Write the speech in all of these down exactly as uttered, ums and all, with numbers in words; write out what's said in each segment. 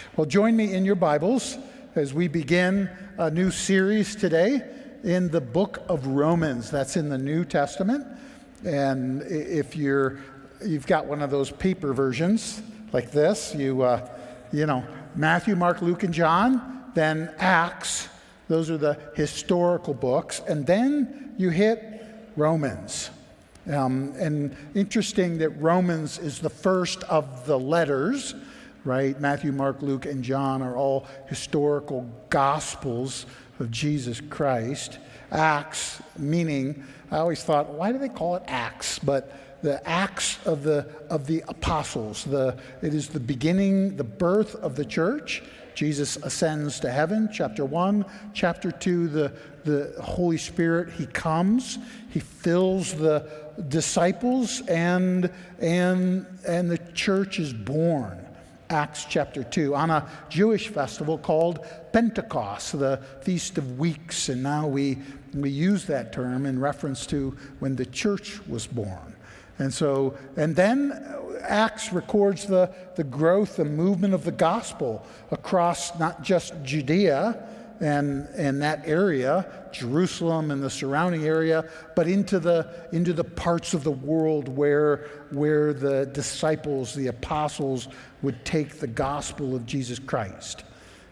Well, join me in your Bibles as we begin a new series today in the book of Romans. That's in the New Testament. And if you're, you've got one of those paper versions like this, you, uh, you know, Matthew, Mark, Luke, and John, then Acts. Those are the historical books. And then you hit Romans. Um, and interesting that Romans is the first of the letters, right? Matthew, Mark, Luke, and John are all historical gospels of Jesus Christ. Acts, meaning, I always thought, why do they call it Acts? But the Acts of the of the apostles. The it is the beginning, the birth of the church. Jesus ascends to heaven, chapter one. Chapter two, the, the Holy Spirit, he comes, he fills the disciples, and, and, and the church is born. Acts chapter two, on a Jewish festival called Pentecost, the Feast of Weeks. And now we, we use that term in reference to when the church was born. And so, and then Acts records the, the growth and movement of the gospel across not just Judea and, and that area, Jerusalem and the surrounding area, but into the, into the parts of the world where, where the disciples, the apostles, would take the gospel of Jesus Christ.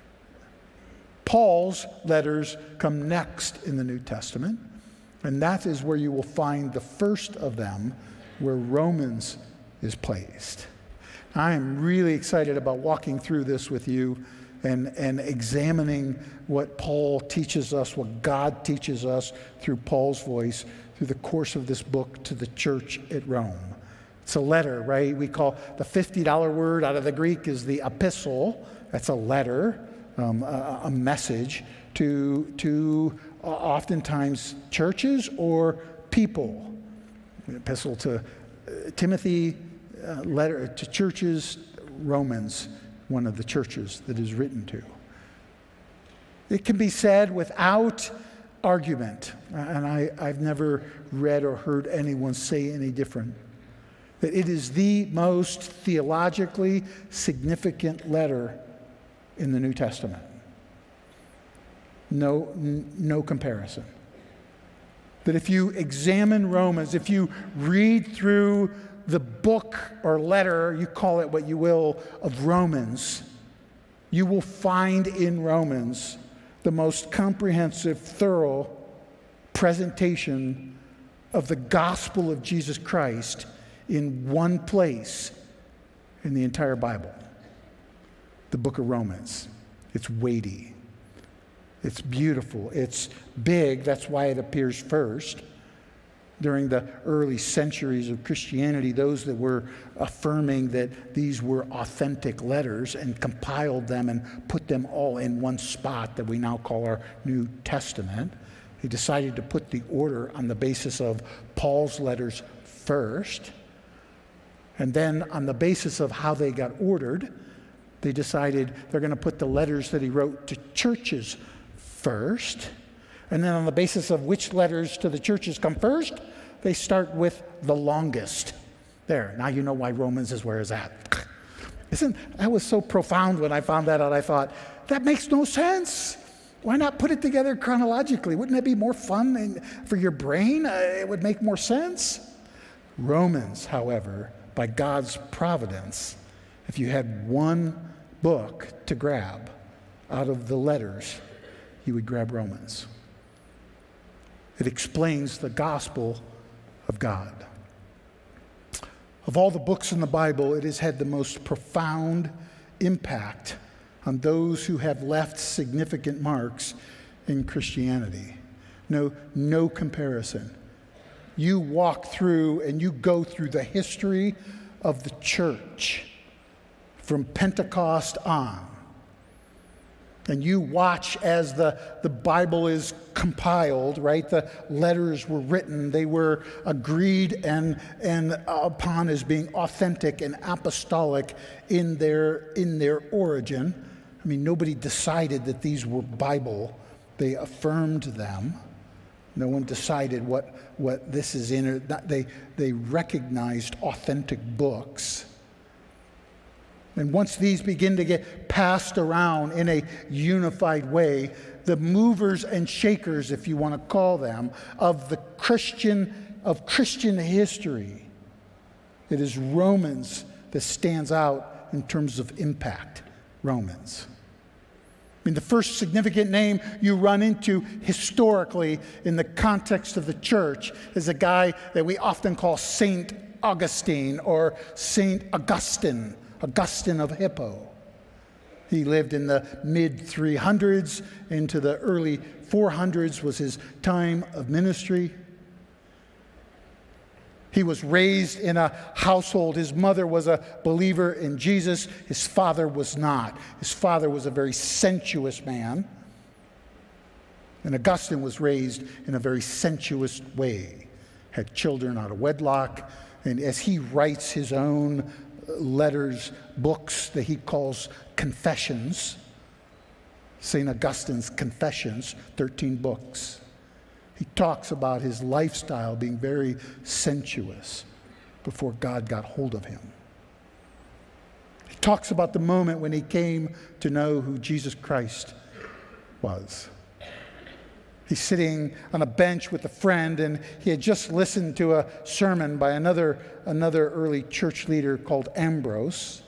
Paul's letters come next in the New Testament, and that is where you will find the first of them, where Romans is placed. I am really excited about walking through this with you and, and examining what Paul teaches us, what God teaches us through Paul's voice through the course of this book to the church at Rome. It's a letter, right? We call the fifty dollar word out of the Greek is the epistle. That's a letter, um, a, a message to, to uh, oftentimes churches or people. An epistle to uh, Timothy, uh, letter to churches, Romans, one of the churches that is written to. It can be said without argument, and I, I've never read or heard anyone say any different, that it is the most theologically significant letter in the New Testament. No, n- no comparison. That if you examine Romans, if you read through the book or letter, you call it what you will, of Romans, you will find in Romans the most comprehensive, thorough presentation of the gospel of Jesus Christ in one place in the entire Bible. The book of Romans. It's weighty. It's beautiful. It's big. That's why it appears first. During the early centuries of Christianity, those that were affirming that these were authentic letters and compiled them and put them all in one spot that we now call our New Testament, they decided to put the order on the basis of Paul's letters first. And then on the basis of how they got ordered, they decided they're going to put the letters that he wrote to churches first. And then on the basis of which letters to the churches come first, they start with the longest. There, now you know why Romans is where it's at. Isn't that was so profound when I found that out? I thought, that makes no sense. Why not put it together chronologically? Wouldn't that be more fun and for your brain? Uh, it would make more sense. Romans, however, by God's providence, if you had one book to grab out of the letters, you would grab Romans. It explains the gospel of God. Of all the books in the Bible, it has had the most profound impact on those who have left significant marks in Christianity. No, no comparison. You walk through and you go through the history of the church from Pentecost on. And you watch as the, the Bible is compiled, right? The letters were written. They were agreed and, and upon as being authentic and apostolic in their, in their origin. I mean, nobody decided that these were Bible. They affirmed them. No one decided what, what this is in. Or not, they, they recognized authentic books. And once these begin to get passed around in a unified way, the movers and shakers, if you want to call them, of the Christian, of Christian history, it is Romans that stands out in terms of impact. Romans. I mean, the first significant name you run into historically in the context of the church is a guy that we often call Saint Augustine or Saint Augustine, Augustine of Hippo. He lived in the mid three hundreds into the early four hundreds was his time of ministry. He was raised in a household. His mother was a believer in Jesus. His father was not. His father was a very sensuous man. And Augustine was raised in a very sensuous way. Had children out of wedlock. And as he writes his own letters, books that he calls Confessions, Saint Augustine's Confessions, thirteen books. He talks about his lifestyle being very sensuous before God got hold of him. He talks about the moment when he came to know who Jesus Christ was. He's sitting on a bench with a friend, and he had just listened to a sermon by another, another early church leader called Ambrose.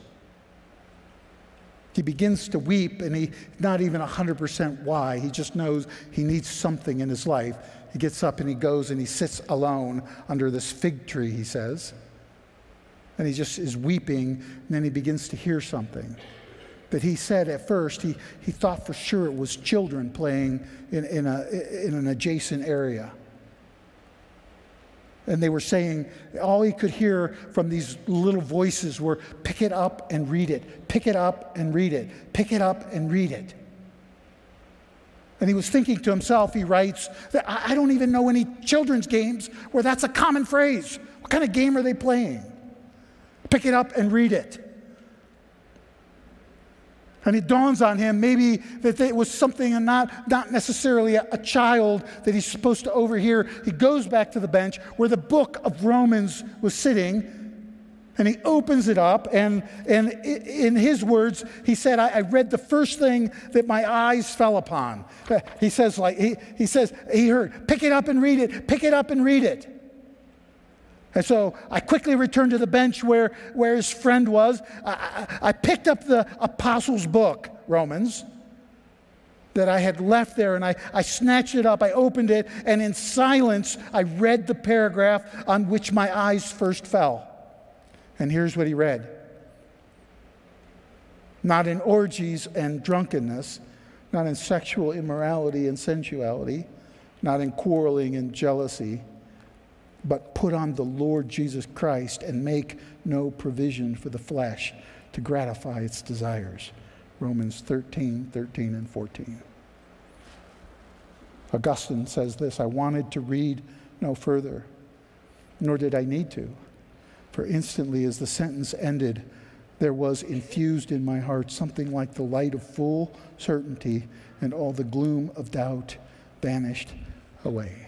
He begins to weep, and he's not even one hundred percent why. He just knows he needs something in his life. He gets up and he goes and he sits alone under this fig tree, he says. And he just is weeping, and then he begins to hear something. That he said at first, he, he thought for sure it was children playing in, in, a, in an adjacent area. And they were saying, all he could hear from these little voices were, pick it up and read it, pick it up and read it, pick it up and read it. And he was thinking to himself, he writes, that I don't even know any children's games where that's a common phrase. What kind of game are they playing? Pick it up and read it. And it dawns on him maybe that it was something and not, not necessarily a, a child that he's supposed to overhear. He goes back to the bench where the book of Romans was sitting, and he opens it up, and, and in his words, he said, I, I read the first thing that my eyes fell upon. He says, like he, he says, he heard, pick it up and read it, pick it up and read it. And so I quickly returned to the bench where, where his friend was. I, I, I picked up the Apostles' book, Romans, that I had left there, and I, I snatched it up, I opened it, and in silence, I read the paragraph on which my eyes first fell. And here's what he read. Not in orgies and drunkenness, not in sexual immorality and sensuality, not in quarreling and jealousy, but put on the Lord Jesus Christ and make no provision for the flesh to gratify its desires. Romans thirteen, thirteen, and fourteen. Augustine says this, I wanted to read no further, nor did I need to. For instantly as the sentence ended, there was infused in my heart something like the light of full certainty, and all the gloom of doubt vanished away.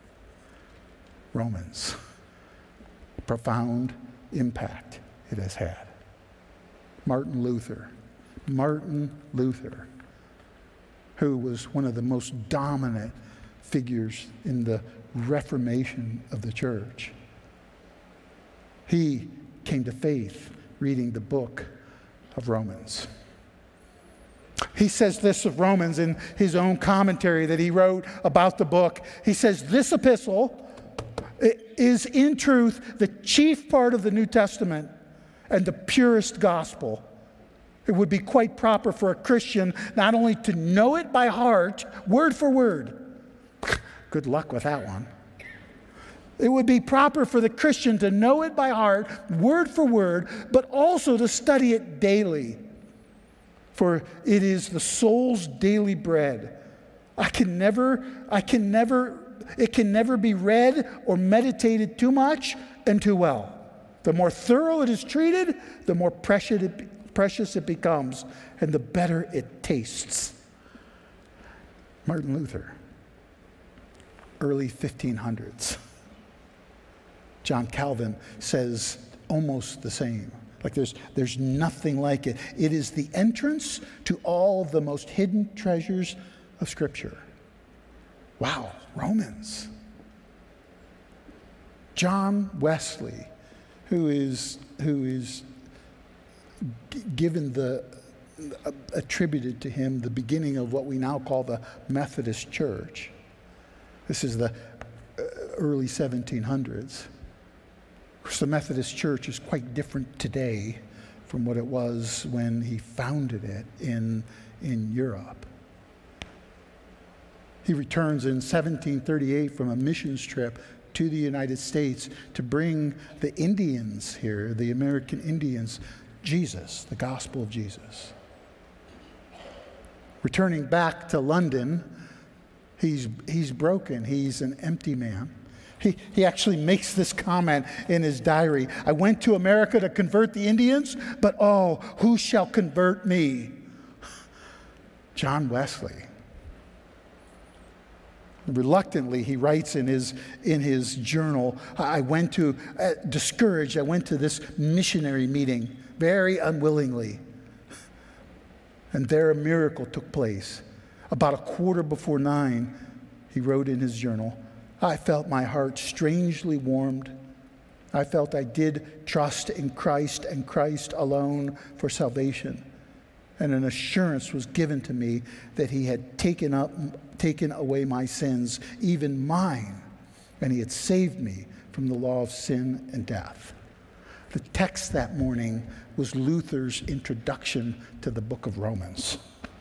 Romans. Profound impact it has had. Martin Luther. Martin Luther, who was one of the most dominant figures in the Reformation of the church. He came to faith reading the book of Romans. He says this of Romans in his own commentary that he wrote about the book. He says, this epistle is in truth the chief part of the New Testament and the purest gospel. It would be quite proper for a Christian not only to know it by heart, word for word. Good luck with that one. It would be proper for the Christian to know it by heart, word for word, but also to study it daily. For it is the soul's daily bread. I can never, I can never, it can never be read or meditated too much and too well. The more thorough it is treated, the more precious it, precious it becomes, and the better it tastes. Martin Luther, early fifteen hundreds. John Calvin says almost the same, Like there's, there's nothing like it. It is the entrance to all the most hidden treasures of Scripture. Wow, Romans. John Wesley, who is, who is g- given the, uh, attributed to him the beginning of what we now call the Methodist Church. This is the uh, early seventeen hundreds. The Methodist Church is quite different today from what it was when he founded it in, in Europe. He returns in seventeen thirty-eight from a missions trip to the United States to bring the Indians here, the American Indians, Jesus, the gospel of Jesus. Returning back to London, he's, he's broken. He's an empty man. He, he actually makes this comment in his diary. I went to America to convert the Indians, but oh, who shall convert me? John Wesley. Reluctantly, he writes in his, in his journal, I went to, uh, discouraged, I went to this missionary meeting very unwillingly. And there a miracle took place. About a quarter before nine, he wrote in his journal, I felt my heart strangely warmed. I felt I did trust in Christ and Christ alone for salvation. And an assurance was given to me that he had taken up, taken away my sins, even mine, and he had saved me from the law of sin and death. The text that morning was Luther's introduction to the book of Romans.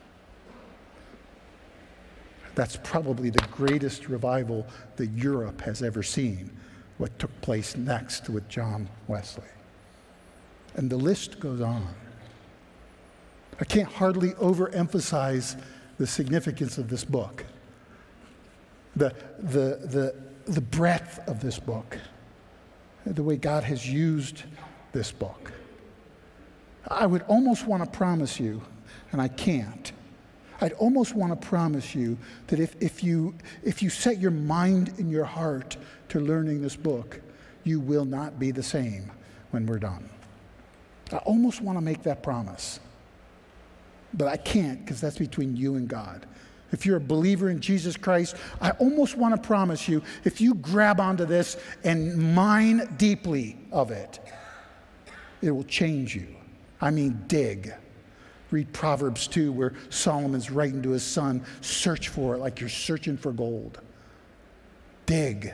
That's probably the greatest revival that Europe has ever seen, what took place next with John Wesley. And the list goes on. I can't hardly overemphasize the significance of this book, the, the, the, the breadth of this book, the way God has used this book. I would almost want to promise you, and I can't, I'd almost want to promise you that if, if, you, if you set your mind and your heart to learning this book, you will not be the same when we're done. I almost want to make that promise. But I can't, because that's between you and God. If you're a believer in Jesus Christ, I almost want to promise you, if you grab onto this and mine deeply of it, it will change you. I mean, dig. Read Proverbs two, where Solomon's writing to his son, search for it like you're searching for gold. Dig.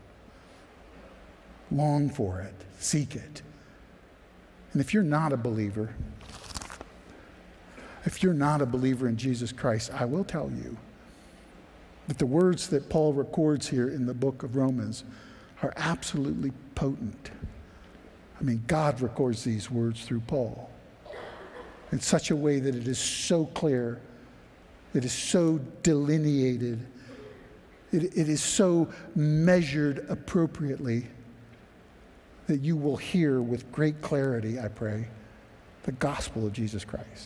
Long for it. Seek it. And if you're not a believer, if you're not a believer in Jesus Christ, I will tell you that the words that Paul records here in the book of Romans are absolutely potent. I mean, God records these words through Paul in such a way that it is so clear, it is so delineated, it, it is so measured appropriately that you will hear with great clarity, I pray, the gospel of Jesus Christ.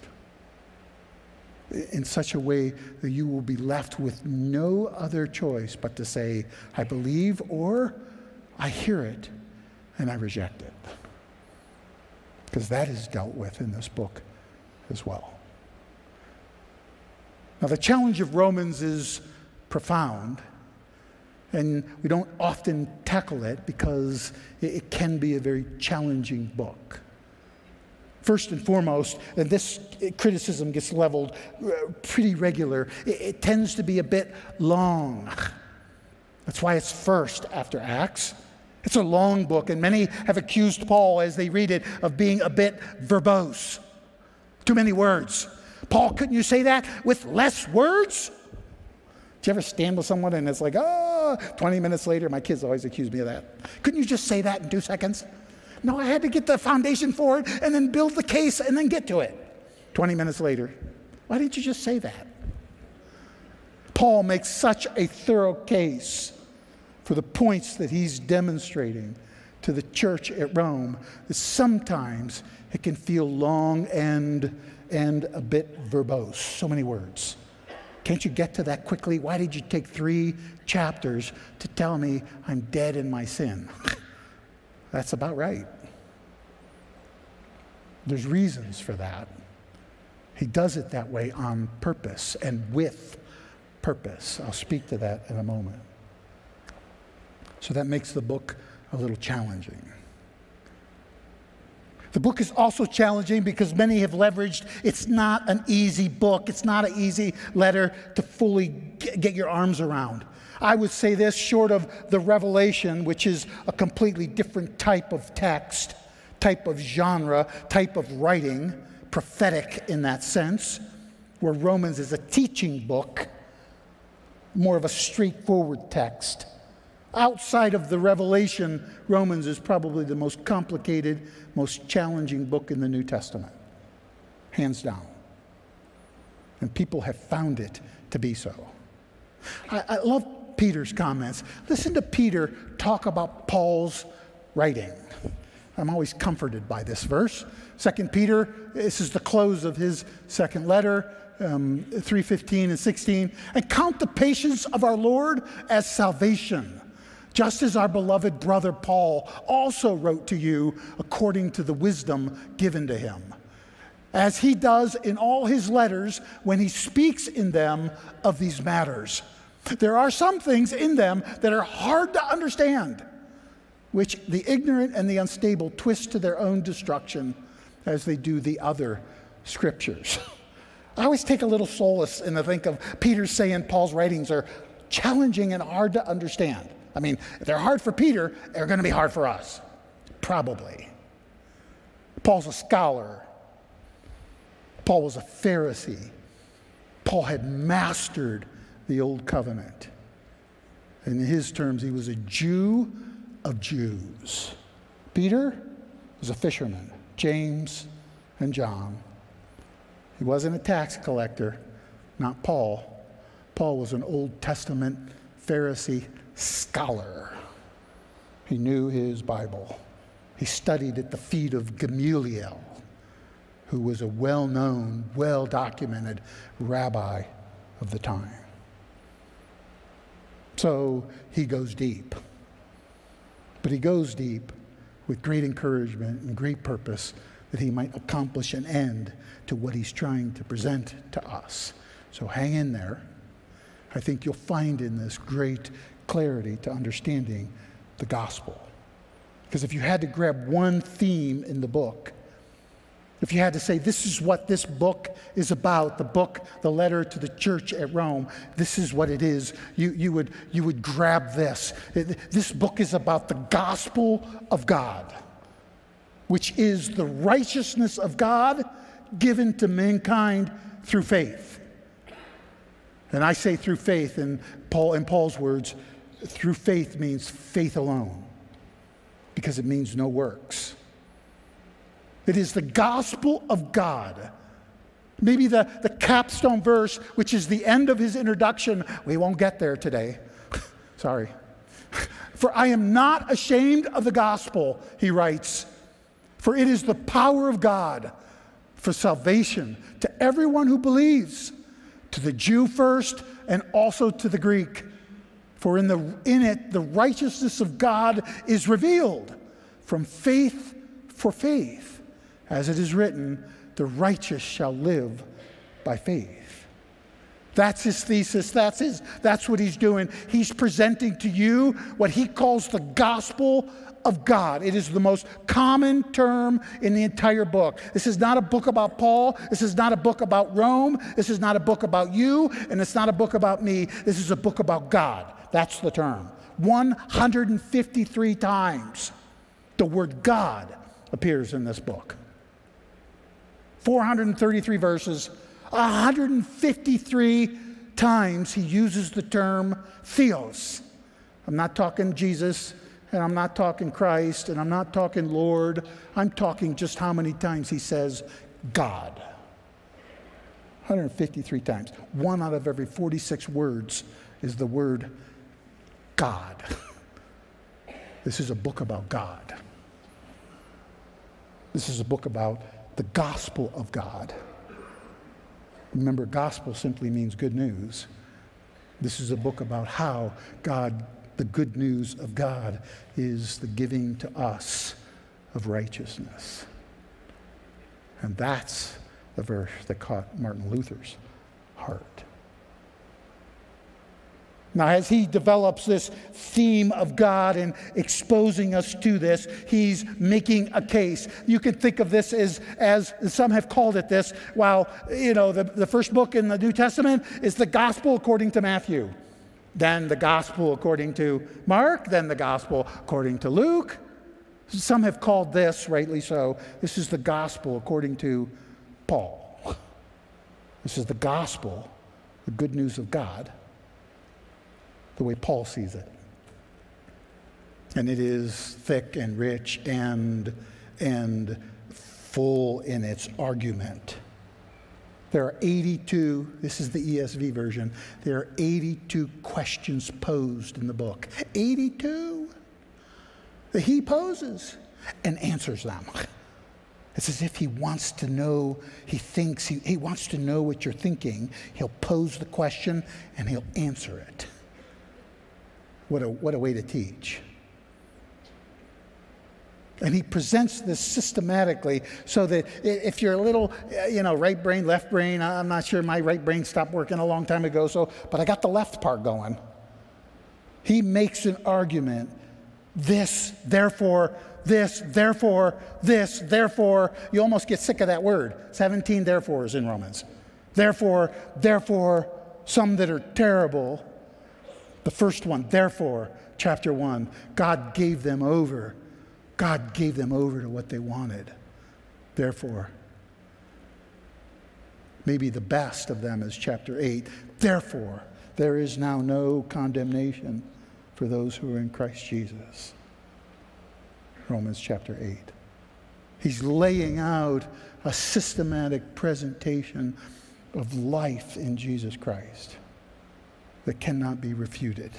In such a way that you will be left with no other choice but to say, I believe, or I hear it and I reject it. Because that is dealt with in this book as well. Now, the challenge of Romans is profound, and we don't often tackle it because it can be a very challenging book. First and foremost, and this criticism gets leveled pretty regular, it, it tends to be a bit long. That's why it's first after Acts. It's a long book, and many have accused Paul as they read it of being a bit verbose. Too many words. Paul, couldn't you say that with less words? Do you ever stand with someone and it's like, oh, twenty minutes later, my kids always accuse me of that. Couldn't you just say that in two seconds? No, I had to get the foundation for it and then build the case and then get to it. twenty minutes later, why didn't you just say that? Paul makes such a thorough case for the points that he's demonstrating to the church at Rome that sometimes it can feel long and, and a bit verbose. So many words. Can't you get to that quickly? Why did you take three chapters to tell me I'm dead in my sin? That's about right. There's reasons for that. He does it that way on purpose and with purpose. I'll speak to that in a moment. So that makes the book a little challenging. The book is also challenging because many have leveraged it's not an easy book. It's not an easy letter to fully get your arms around. I would say this, short of the Revelation, which is a completely different type of text, type of genre, type of writing, prophetic in that sense, where Romans is a teaching book, more of a straightforward text. Outside of the Revelation, Romans is probably the most complicated, most challenging book in the New Testament, hands down. And people have found it to be so. I, I love Peter's comments. Listen to Peter talk about Paul's writing. I'm always comforted by this verse. Second Peter, this is the close of his second letter, um, three fifteen and sixteen. And count the patience of our Lord as salvation, just as our beloved brother Paul also wrote to you according to the wisdom given to him, as he does in all his letters when he speaks in them of these matters. There are some things in them that are hard to understand, which the ignorant and the unstable twist to their own destruction as they do the other scriptures. I always take a little solace in the think of Peter saying Paul's writings are challenging and hard to understand. I mean, if they're hard for Peter, they're going to be hard for us. Probably. Paul's a scholar. Paul was a Pharisee. Paul had mastered the Old Covenant. In his terms, he was a Jew of Jews. Peter was a fisherman. James and John. He wasn't a tax collector, not Paul. Paul was an Old Testament Pharisee scholar. He knew his Bible. He studied at the feet of Gamaliel, who was a well-known, well-documented rabbi of the time. So he goes deep. But he goes deep with great encouragement and great purpose that he might accomplish an end to what he's trying to present to us. So hang in there. I think you'll find in this great clarity to understanding the gospel. Because if you had to grab one theme in the book, if you had to say, this is what this book is about, the book, the letter to the church at Rome, this is what it is, you, you, would, you would grab this. This book is about the gospel of God, which is the righteousness of God given to mankind through faith. And I say through faith, in Paul, in Paul's words, through faith means faith alone, because it means no works. It is the gospel of God. Maybe the, the capstone verse, which is the end of his introduction. We won't get there today. Sorry. For I am not ashamed of the gospel, he writes, for it is the power of God for salvation to everyone who believes, to the Jew first and also to the Greek. For in, the, in it the righteousness of God is revealed from faith for faith. As it is written, the righteous shall live by faith. That's his thesis. That's, his, that's what he's doing. He's presenting to you what he calls the gospel of God. It is the most common term in the entire book. This is not a book about Paul. This is not a book about Rome. This is not a book about you. And it's not a book about me. This is a book about God. That's the term. one hundred fifty-three times the word God appears in this book. four hundred thirty-three verses, one hundred fifty-three times he uses the term theos. I'm not talking Jesus, and I'm not talking Christ, and I'm not talking Lord. I'm talking just how many times he says God. one hundred fifty-three times. One out of every forty-six words is the word God. This is a book about God. This is a book about the gospel of God. Remember, gospel simply means good news. This is a book about how God, the good news of God, is the giving to us of righteousness. And that's the verse that caught Martin Luther's heart. Now, as he develops this theme of God and exposing us to this, he's making a case. You can think of this as, as some have called it this, while, you know, the, the first book in the New Testament is the gospel according to Matthew, then the gospel according to Mark, then the gospel according to Luke. Some have called this, rightly so, this is the gospel according to Paul. This is the gospel, the good news of God, the way Paul sees it. And it is thick and rich and, and full in its argument. There are eighty-two, this is the E S V version, there are eighty-two questions posed in the book. eighty-two that he poses and answers them. It's as if he wants to know, he thinks, he, he wants to know what you're thinking. He'll pose the question and he'll answer it. What a, what a way to teach. And he presents this systematically so that if you're a little, you know, right brain, left brain, I'm not sure, my right brain stopped working a long time ago, so, but I got the left part going. He makes an argument, this, therefore, this, therefore, this, therefore. You almost get sick of that word. seventeen therefores in Romans. Therefore, therefore, some that are terrible. The first one, therefore, chapter one, God gave them over. God gave them over to what they wanted. Therefore, maybe the best of them is chapter eight. Therefore, there is now no condemnation for those who are in Christ Jesus. Romans chapter eight. He's laying out a systematic presentation of life in Jesus Christ that cannot be refuted.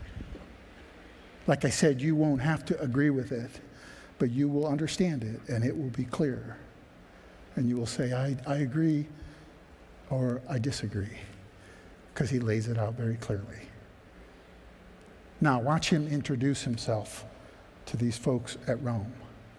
Like I said, you won't have to agree with it, but you will understand it and it will be clear. And you will say, I, I agree or I disagree, because he lays it out very clearly. Now, watch him introduce himself to these folks at Rome.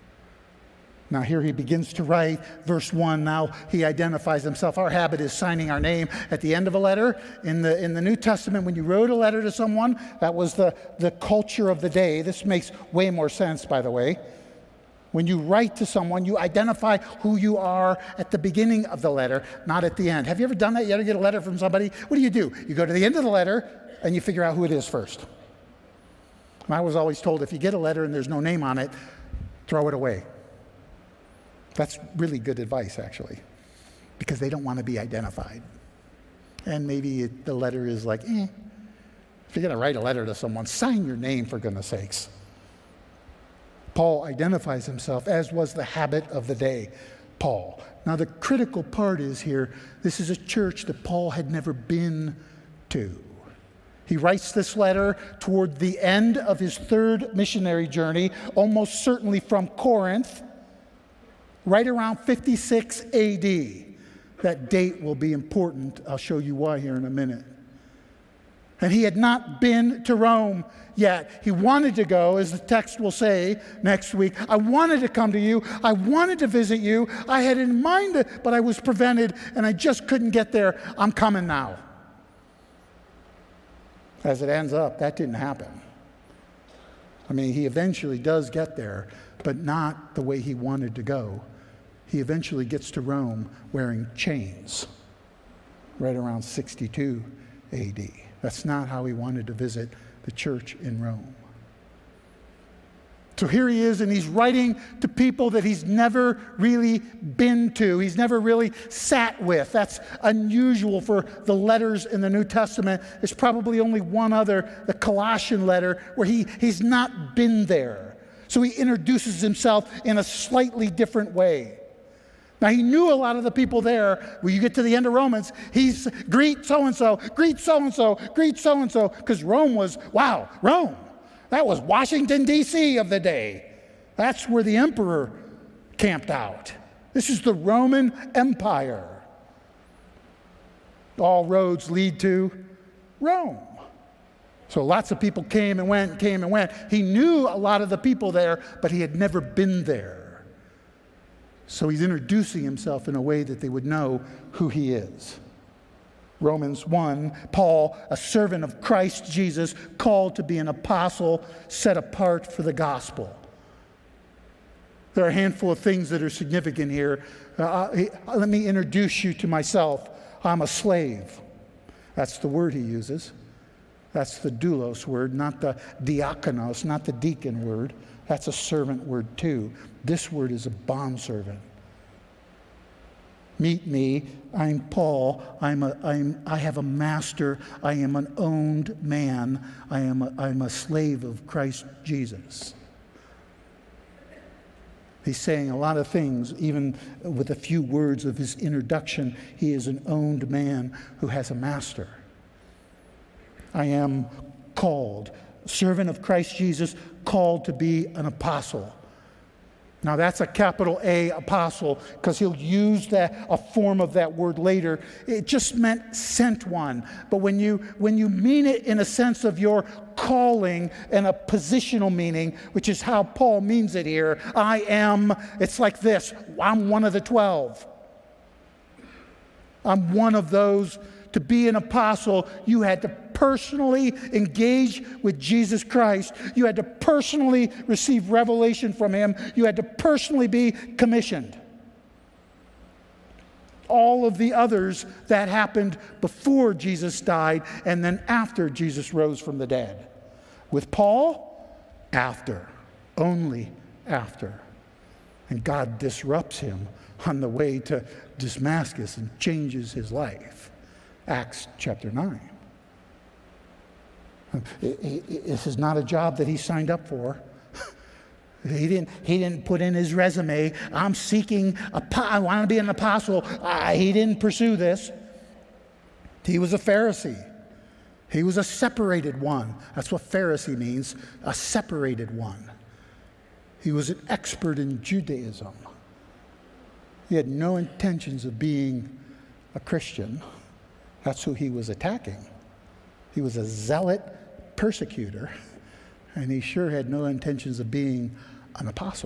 Now here he begins to write, verse one, now he identifies himself. Our habit is signing our name at the end of a letter. In the, in the New Testament, when you wrote a letter to someone, that was the, the culture of the day. This makes way more sense, by the way. When you write to someone, you identify who you are at the beginning of the letter, not at the end. Have you ever done that? You ever get a letter from somebody? What do you do? You go to the end of the letter and you figure out who it is first. I was always told if you get a letter and there's no name on it, throw it away. That's really good advice, actually, because they don't want to be identified. And maybe it, the letter is like, eh. If you're going to write a letter to someone, sign your name, for goodness sakes. Paul identifies himself, as was the habit of the day, Paul. Now, the critical part is here, this is a church that Paul had never been to. He writes this letter toward the end of his third missionary journey, almost certainly from Corinth, right around fifty-six A D. That date will be important. I'll show you why here in a minute. And he had not been to Rome yet. He wanted to go, as the text will say next week. I wanted to come to you. I wanted to visit you. I had in mind it, but I was prevented, and I just couldn't get there. I'm coming now. As it ends up, that didn't happen. I mean, he eventually does get there, but not the way he wanted to go. He eventually gets to Rome wearing chains, right around sixty-two A D. That's not how he wanted to visit the church in Rome. So here he is, and he's writing to people that he's never really been to. He's never really sat with. That's unusual for the letters in the New Testament. There's probably only one other, the Colossian letter, where he, he's not been there. So he introduces himself in a slightly different way. Now, he knew a lot of the people there. When you get to the end of Romans, he's greet so-and-so, greet so-and-so, greet so-and-so, because Rome was, wow, Rome. That was Washington, D C of the day. That's where the emperor camped out. This is the Roman Empire. All roads lead to Rome. So lots of people came and went, came and went. He knew a lot of the people there, but he had never been there. So he's introducing himself in a way that they would know who he is. Romans one, Paul, a servant of Christ Jesus, called to be an apostle, set apart for the gospel. There are a handful of things that are significant here. Uh, let me introduce you to myself. I'm a slave. That's the word he uses. That's the doulos word, not the diakonos, not the deacon word. That's a servant word too. This word is a bondservant. Meet me. I'm Paul. I'm a, I'm, I have a master. I am an owned man. I am a, I'm a slave of Christ Jesus. He's saying a lot of things, even with a few words of his introduction. He is an owned man who has a master. I am called, servant of Christ Jesus, called to be an apostle. Now that's a capital A, apostle, because he'll use that, a form of that word later. It just meant sent one. But when you, when you mean it in a sense of your calling and a positional meaning, which is how Paul means it here, I am, it's like this, I'm one of the twelve. I'm one of those. To be an apostle, you had to personally engage with Jesus Christ. You had to personally receive revelation from him. You had to personally be commissioned. All of the others, that happened before Jesus died and then after Jesus rose from the dead. With Paul, after, only after. And God disrupts him on the way to Damascus and changes his life. Acts chapter nine. This is not a job that he signed up for. He didn't, he didn't put in his resume, I'm seeking, a, I want to be an apostle. Uh, he didn't pursue this. He was a Pharisee. He was a separated one. That's what Pharisee means, a separated one. He was an expert in Judaism. He had no intentions of being a Christian. That's who he was attacking. He was a zealot persecutor, and he sure had no intentions of being an apostle.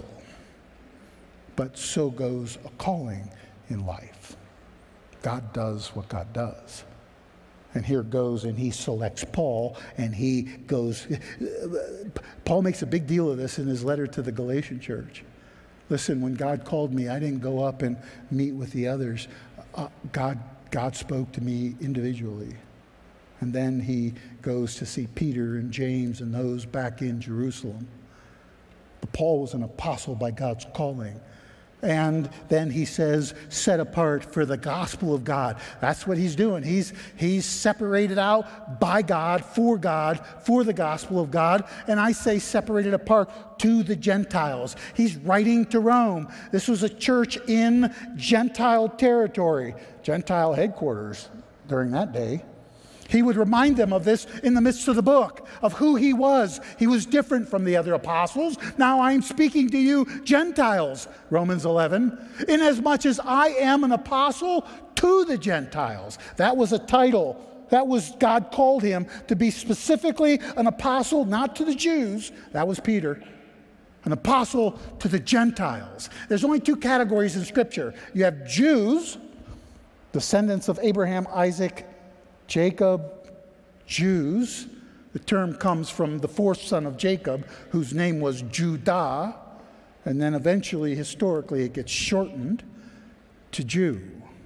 But so goes a calling in life. God does what God does. And here goes, and he selects Paul, and he goes. Paul makes a big deal of this in his letter to the Galatian church. Listen, when God called me, I didn't go up and meet with the others. Uh, God God spoke to me individually. And then he goes to see Peter and James and those back in Jerusalem. But Paul was an apostle by God's calling. And then he says, set apart for the gospel of God. That's what he's doing. He's, he's separated out by God, for God, for the gospel of God. And I say separated apart to the Gentiles. He's writing to Rome. This was a church in Gentile territory, Gentile headquarters during that day. He would remind them of this in the midst of the book, of who he was. He was different from the other apostles. Now I am speaking to you Gentiles, Romans eleven, inasmuch as I am an apostle to the Gentiles. That was a title. That was, God called him to be specifically an apostle, not to the Jews. That was Peter. An apostle to the Gentiles. There's only two categories in Scripture. You have Jews, descendants of Abraham, Isaac, Jacob, Jews. The term comes from the fourth son of Jacob, whose name was Judah, and then eventually, historically, it gets shortened to Jew.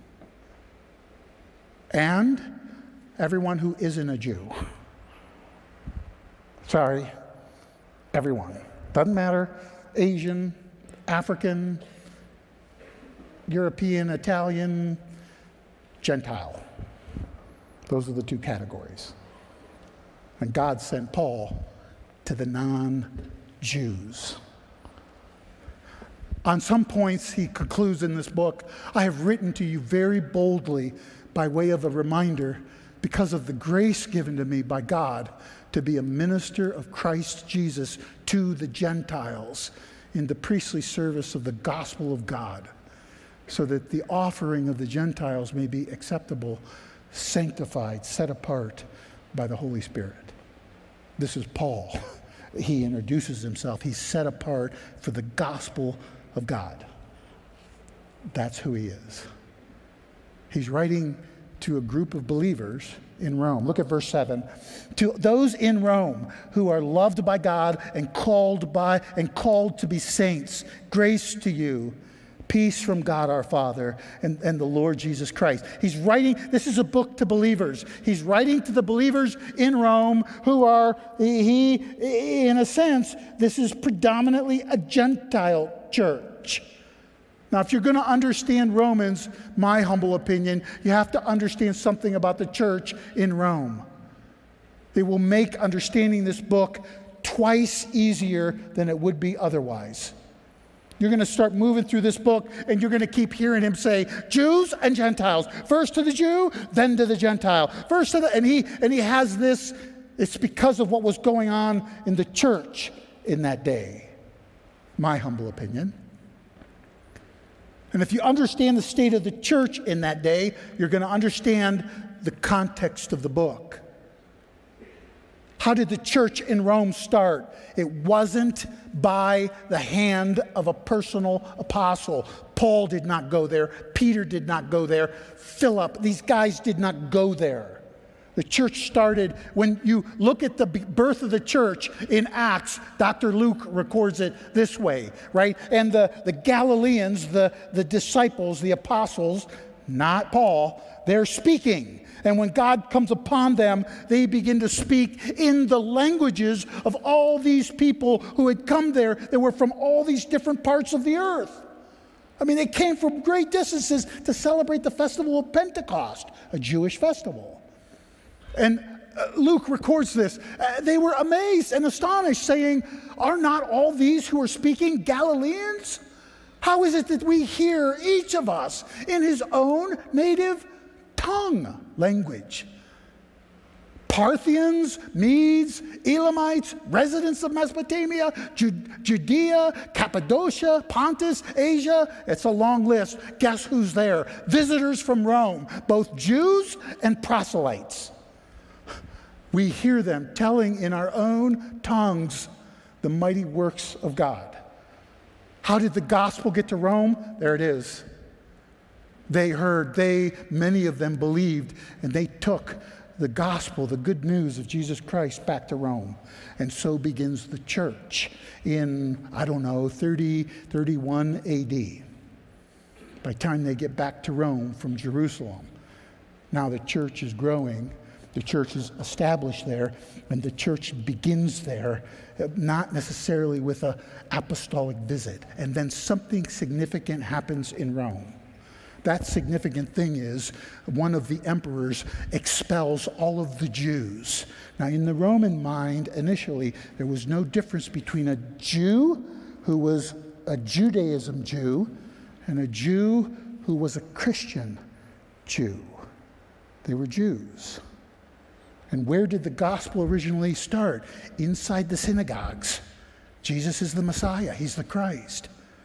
And everyone who isn't a Jew. Sorry, everyone. Doesn't matter, Asian, African, European, Italian, Gentile. Those are the two categories. And God sent Paul to the non-Jews. On some points, he concludes in this book, I have written to you very boldly by way of a reminder, because of the grace given to me by God to be a minister of Christ Jesus to the Gentiles in the priestly service of the gospel of God, so that the offering of the Gentiles may be acceptable, sanctified, set apart by the Holy Spirit. This is Paul. He introduces himself. He's set apart for the gospel of God. That's who he is. He's writing to a group of believers in Rome. Look at verse seven. To those in Rome who are loved by God and called by and called to be saints, grace to you, peace from God our Father and, and the Lord Jesus Christ. He's writing, this is a book to believers. He's writing to the believers in Rome who are, he, in a sense, this is predominantly a Gentile church. Now, if you're going to understand Romans, my humble opinion, you have to understand something about the church in Rome. It will make understanding this book twice easier than it would be otherwise. You're going to start moving through this book, and you're going to keep hearing him say, Jews and Gentiles. First to the Jew, then to the Gentile. First to the, and he, and he has this, it's because of what was going on in the church in that day. My humble opinion. And if you understand the state of the church in that day, you're going to understand the context of the book. How did the church in Rome start? It wasn't by the hand of a personal apostle. Paul did not go there. Peter did not go there. Philip, these guys did not go there. The church started, when you look at the birth of the church in Acts, Doctor Luke records it this way, right? And the, the Galileans, the, the disciples, the apostles, not Paul, they're speaking. And when God comes upon them, they begin to speak in the languages of all these people who had come there that were from all these different parts of the earth. I mean, they came from great distances to celebrate the festival of Pentecost, a Jewish festival. And uh, Luke records this. Uh, they were amazed and astonished, saying, are not all these who are speaking Galileans? How is it that we hear, each of us, in his own native tongue, language? Parthians, Medes, Elamites, residents of Mesopotamia, Judea, Cappadocia, Pontus, Asia. It's a long list. Guess who's there? Visitors from Rome, both Jews and proselytes. We hear them telling in our own tongues the mighty works of God. How did the gospel get to Rome? There it is. They heard, they, many of them believed, and they took the gospel, the good news of Jesus Christ back to Rome. And so begins the church in, I don't know, thirty, thirty-one A D. By the time they get back to Rome from Jerusalem, now the church is growing. The church is established there, and the church begins there, not necessarily with an apostolic visit. And then something significant happens in Rome. That significant thing is one of the emperors expels all of the Jews. Now, in the Roman mind, initially, there was no difference between a Jew who was a Judaism Jew and a Jew who was a Christian Jew. They were Jews. And where did the gospel originally start? Inside the synagogues. Jesus is the Messiah. He's the Christ.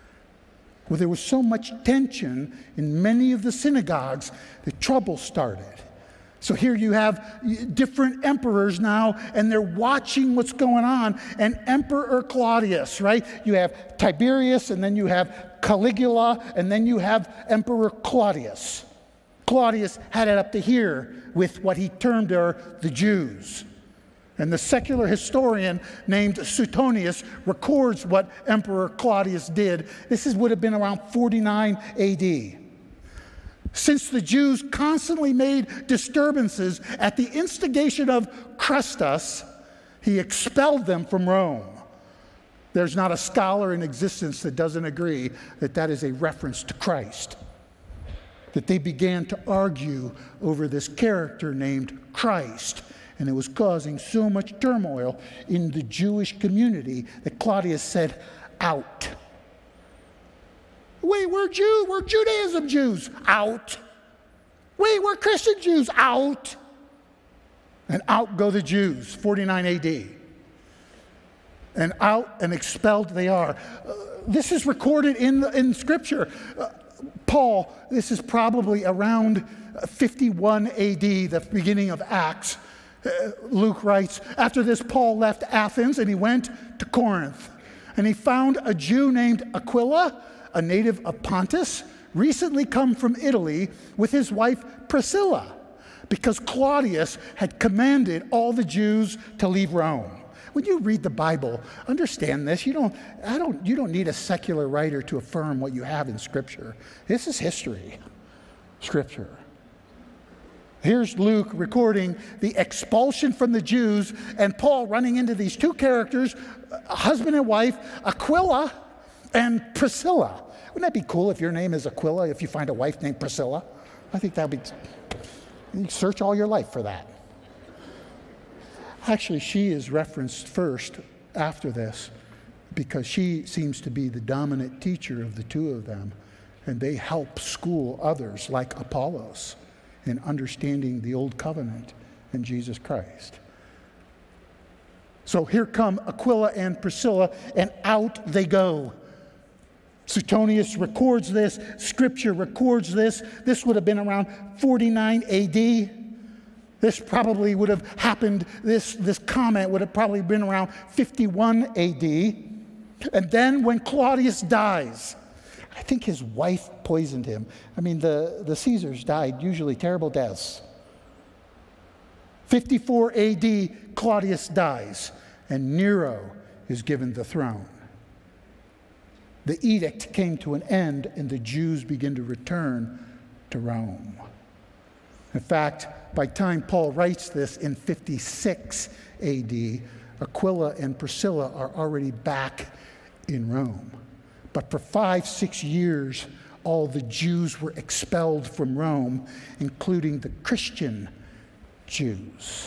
Well, there was so much tension in many of the synagogues that trouble started. So here you have different emperors now, and they're watching what's going on. And Emperor Claudius, right? You have Tiberius, and then you have Caligula, and then you have Emperor Claudius. Claudius had it up to here with what he termed are the Jews. And the secular historian named Suetonius records what Emperor Claudius did. This is, would have been around forty-nine A D. Since the Jews constantly made disturbances at the instigation of Chrestus, he expelled them from Rome. There's not a scholar in existence that doesn't agree that that is a reference to Christ. That they began to argue over this character named Christ. And it was causing so much turmoil in the Jewish community that Claudius said, out. Wait, we're Jew, we're Judaism Jews. Out. Wait, we're Christian Jews. Out. And out go the Jews, forty-nine A D. And out and expelled they are. Uh, this is recorded in, the, in Scripture. Uh, Paul, this is probably around fifty-one A D, the beginning of Acts. Uh, Luke writes, after this, Paul left Athens and he went to Corinth. And he found a Jew named Aquila, a native of Pontus, recently come from Italy with his wife Priscilla, because Claudius had commanded all the Jews to leave Rome. When you read the Bible, understand this. You don't, I don't, you don't need a secular writer to affirm what you have in Scripture. This is history, Scripture. Here's Luke recording the expulsion from the Jews, and Paul running into these two characters, a husband and wife, Aquila and Priscilla. Wouldn't that be cool if your name is Aquila, if you find a wife named Priscilla? I think that would be... You search all your life for that. Actually, she is referenced first after this because she seems to be the dominant teacher of the two of them, and they help school others like Apollos in understanding the Old Covenant and Jesus Christ. So here come Aquila and Priscilla, and out they go. Suetonius records this, Scripture records this. This would have been around forty-nine A D. This probably would have happened, this, this comment would have probably been around fifty-one A D. And then when Claudius dies, I think his wife poisoned him. I mean, the, the Caesars died usually terrible deaths. fifty-four A D, Claudius dies, and Nero is given the throne. The edict came to an end, and the Jews begin to return to Rome. In fact, by the time Paul writes this in fifty-six A D, Aquila and Priscilla are already back in Rome. But for five, six years, all the Jews were expelled from Rome, including the Christian Jews.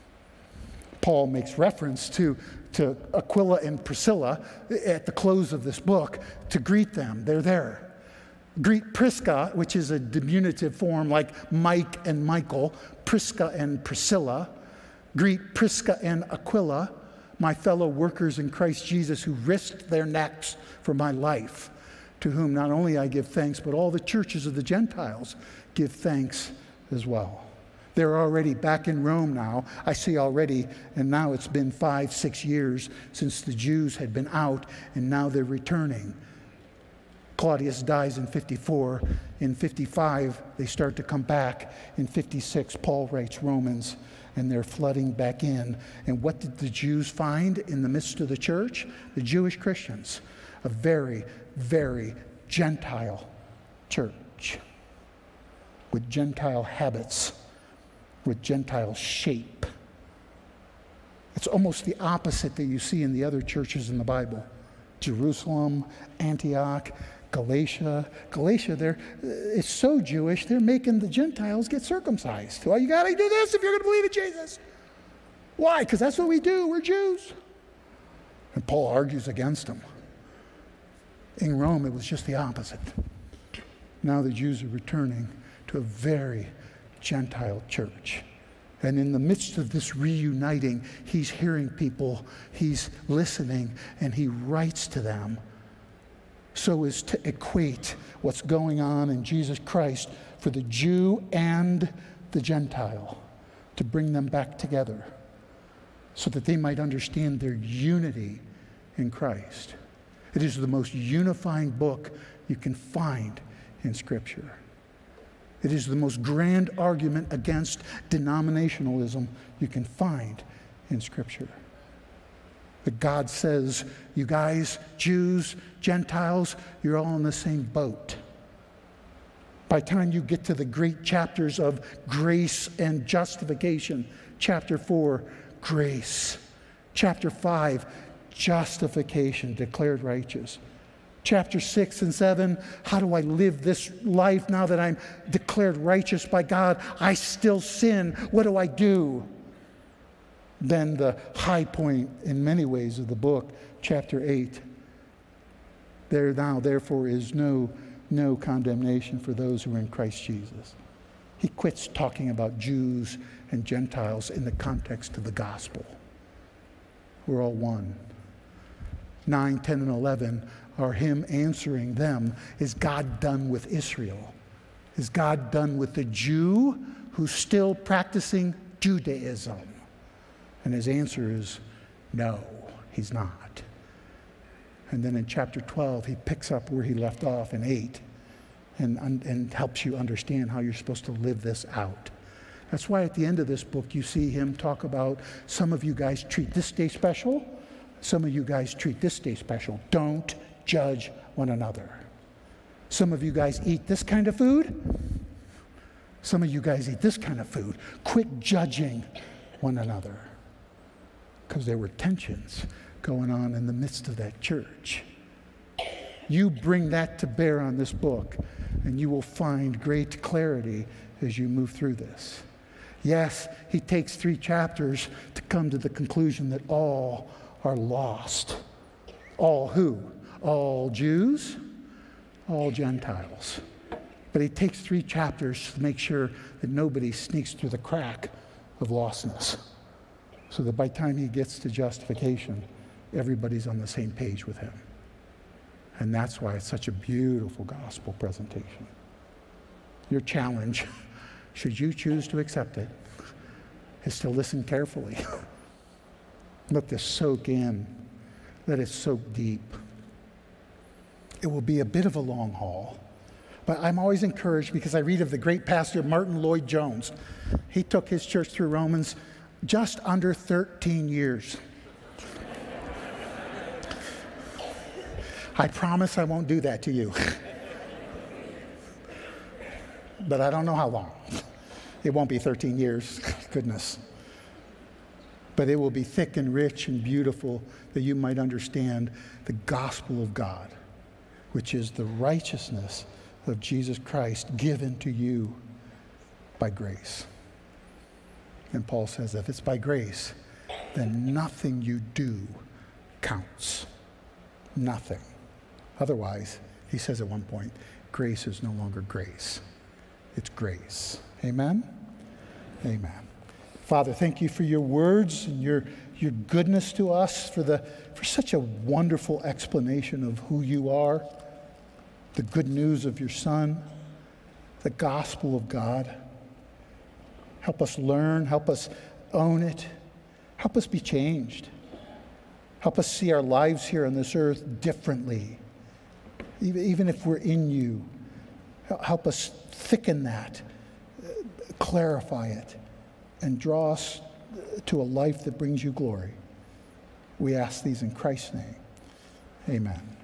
Paul makes reference to, to Aquila and Priscilla at the close of this book to greet them. They're there. Greet Prisca, which is a diminutive form like Mike and Michael, Prisca and Priscilla. Greet Prisca and Aquila, my fellow workers in Christ Jesus who risked their necks for my life, to whom not only I give thanks, but all the churches of the Gentiles give thanks as well. They're already back in Rome now. I see already, and now it's been five, six years since the Jews had been out, and now they're returning. Claudius dies in fifty-four. In fifty-five, they start to come back. In fifty-six, Paul writes Romans, and they're flooding back in. And what did the Jews find in the midst of the church? The Jewish Christians. A very, very Gentile church with Gentile habits, with Gentile shape. It's almost the opposite that you see in the other churches in the Bible. Jerusalem, Antioch, Galatia. Galatia, they're, it's so Jewish, they're making the Gentiles get circumcised. Well, you got to do this if you're going to believe in Jesus. Why? Because that's what we do. We're Jews. And Paul argues against them. In Rome, it was just the opposite. Now the Jews are returning to a very Gentile church. And in the midst of this reuniting, he's hearing people, he's listening, and he writes to them so as to equate what's going on in Jesus Christ for the Jew and the Gentile, to bring them back together so that they might understand their unity in Christ. It is the most unifying book you can find in Scripture. It is the most grand argument against denominationalism you can find in Scripture. That God says, you guys, Jews, Gentiles, you're all in the same boat. By the time you get to the great chapters of grace and justification, chapter four, grace. Chapter five, justification, declared righteous. Chapter six and seven, how do I live this life now that I'm declared righteous by God? I still sin. What do I do? Then the high point in many ways of the book, chapter eight. There now, therefore, is no, no condemnation for those who are in Christ Jesus. He quits talking about Jews and Gentiles in the context of the gospel. We're all one. nine, ten, and eleven are him answering them. Is God done with Israel? Is God done with the Jew who's still practicing Judaism? And his answer is no, he's not. And then in chapter twelve, he picks up where he left off in eight. and, and helps you understand how you're supposed to live this out. That's why at the end of this book, you see him talk about some of you guys treat this day special, some of you guys treat this day special. Don't judge one another. Some of you guys eat this kind of food. Some of you guys eat this kind of food. Quit judging one another. Because there were tensions going on in the midst of that church. You bring that to bear on this book, and you will find great clarity as you move through this. Yes, he takes three chapters to come to the conclusion that all are lost. All who? All Jews, all Gentiles. But he takes three chapters to make sure that nobody sneaks through the crack of lostness. So that by the time he gets to justification, everybody's on the same page with him. And that's why it's such a beautiful gospel presentation. Your challenge, should you choose to accept it, is to listen carefully. Let this soak in. Let it soak deep. It will be a bit of a long haul, but I'm always encouraged because I read of the great pastor Martin Lloyd-Jones. He took his church through Romans just under thirteen years. I promise I won't do that to you. But I don't know how long. It won't be thirteen years, goodness. But it will be thick and rich and beautiful that you might understand the gospel of God, which is the righteousness of Jesus Christ given to you by grace. And Paul says if it's by grace, then nothing you do counts. Nothing. Otherwise, he says at one point, grace is no longer grace. It's grace. Amen? Amen. Father, thank you for your words and your, your goodness to us, for, the, for such a wonderful explanation of who you are, the good news of your Son, the gospel of God. Help us learn. Help us own it. Help us be changed. Help us see our lives here on this earth differently. Even if we're in you, help us thicken that, clarify it, and draw us to a life that brings you glory. We ask these in Christ's name. Amen.